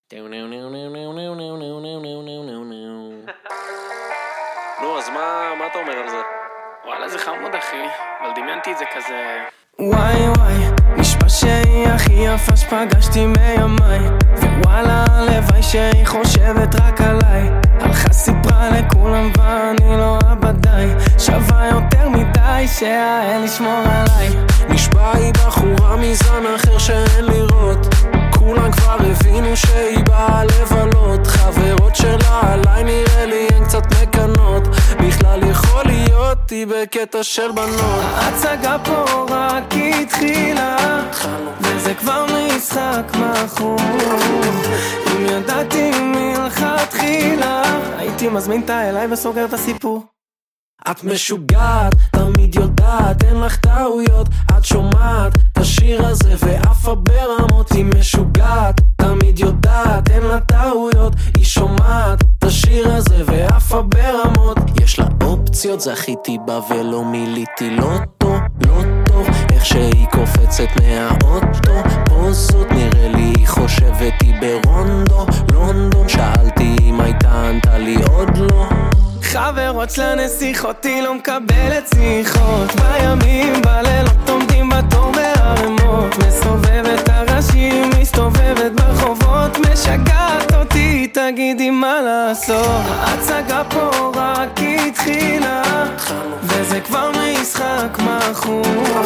נו, אז מה אתה אומר על זה? וואלה, זה חמוד אחי, אבל דמיינתי את זה כזה... וואי וואי, נשבע שהיא הכי יפה שפגשתי מימיי, ווואלה הלוואי שהיא חושבת רק עליי. הלכה סיפרה לכולם ואני לא עבדיי, שווה יותר מדי שהאל ישמור עליי. נשבע היא בחורה מזן אחר שאין לראות, כולם כבר הבינו שהיא באה לבלות. חברות שלה עליי נראה לי הן קצת מקנות, בכלל יכול להיות היא בקטע של בנות. ההצגה פה רק התחילה וזה כבר משחק מכור. אם ידעתי מלכתחילה הייתי מזמין אותה אליי וסוגר את הסיפור. את משוגעת, תמיד יודעת, אין לך טעויות. את שומעת את השיר הזה ואף ברמות. היא משוגעת, תמיד יודעת, אין לה טעויות. היא שומעת את השיר הזה ואף ברמות. יש לה אופציות, זכיתי בה ולא מיליתי לוטו, לא טוב איך שהיא קופצת מהאוטו. פוזות נראה לי היא חושבת היא ברונדו, לונדון. שאלתי אם הייתה ענתה לי עוד לא. חברות שלה נסיכות, היא לא מקבלת שיחות. בימים בלילות עומדים בתור בהרמות, מסובבת הראשים, מסתובבת ברחובות, משגעת אותי, תגידי מה לעשות. ההצגה פה רק התחילה וזה כבר משחק מכור.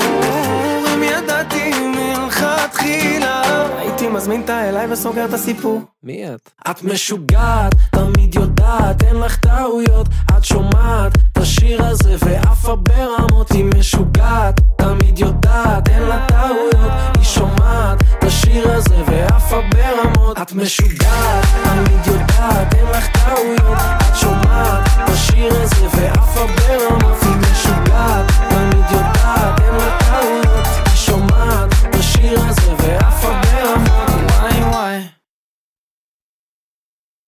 אם ידעתי מלכתחילה הייתי מזמין אותה אליי וסוגר את הסיפור. מי את? את משוגעת, תמיד יודעת, אין לך טעויות. את שומעת את השיר הזה ואף ברמות. היא משוגעת, תמיד יודעת, אין לה טעויות. היא שומעת את השיר הזה ואף ברמות. את משוגעת, תמיד יודעת, אין לך טעויות. את